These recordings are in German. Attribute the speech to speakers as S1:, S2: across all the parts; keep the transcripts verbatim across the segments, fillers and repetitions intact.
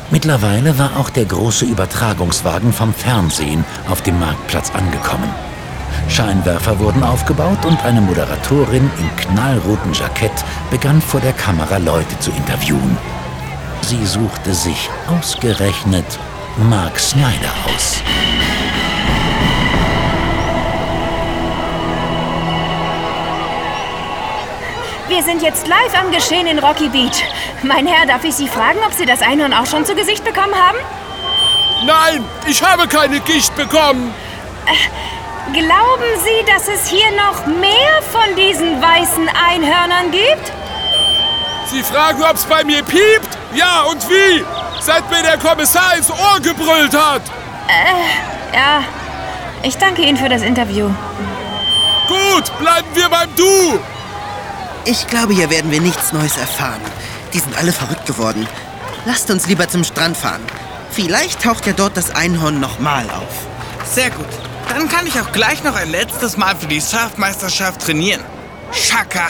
S1: Mittlerweile war auch der große Übertragungswagen vom Fernsehen auf dem Marktplatz angekommen. Scheinwerfer wurden aufgebaut und eine Moderatorin im knallroten Jackett begann vor der Kamera Leute zu interviewen. Sie suchte sich ausgerechnet Mark Snyder aus.
S2: Wir sind jetzt live am Geschehen in Rocky Beach. Mein Herr, darf ich Sie fragen, ob Sie das Einhorn auch schon zu Gesicht bekommen haben?
S3: Nein, ich habe keine Gicht bekommen.
S2: Äh, glauben Sie, dass es hier noch mehr von diesen weißen Einhörnern gibt?
S3: Sie fragen, ob es bei mir piept? Ja, und wie? Seit mir der Kommissar ins Ohr gebrüllt hat.
S2: Äh, ja. Ich danke Ihnen für das Interview.
S3: Gut, bleiben wir beim Du.
S4: Ich glaube, hier werden wir nichts Neues erfahren. Die sind alle verrückt geworden. Lasst uns lieber zum Strand fahren. Vielleicht taucht ja dort das Einhorn nochmal auf.
S5: Sehr gut. Dann kann ich auch gleich noch ein letztes Mal für die Surfmeisterschaft trainieren. Shaka!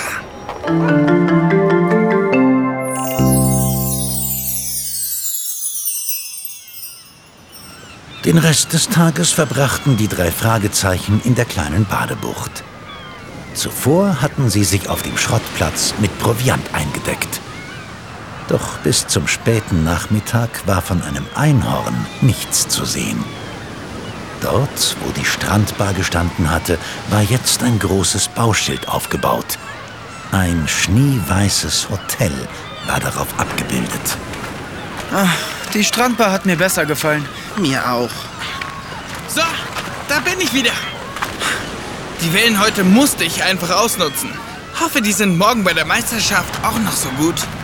S1: Den Rest des Tages verbrachten die drei Fragezeichen in der kleinen Badebucht. Zuvor hatten sie sich auf dem Schrottplatz mit Proviant eingedeckt. Doch bis zum späten Nachmittag war von einem Einhorn nichts zu sehen. Dort, wo die Strandbar gestanden hatte, war jetzt ein großes Bauschild aufgebaut. Ein schneeweißes Hotel war darauf abgebildet.
S6: Ach, die Strandbar hat mir besser gefallen.
S4: Mir auch.
S5: So, da bin ich wieder. Die Wellen heute musste ich einfach ausnutzen. Hoffe, die sind morgen bei der Meisterschaft auch noch so gut.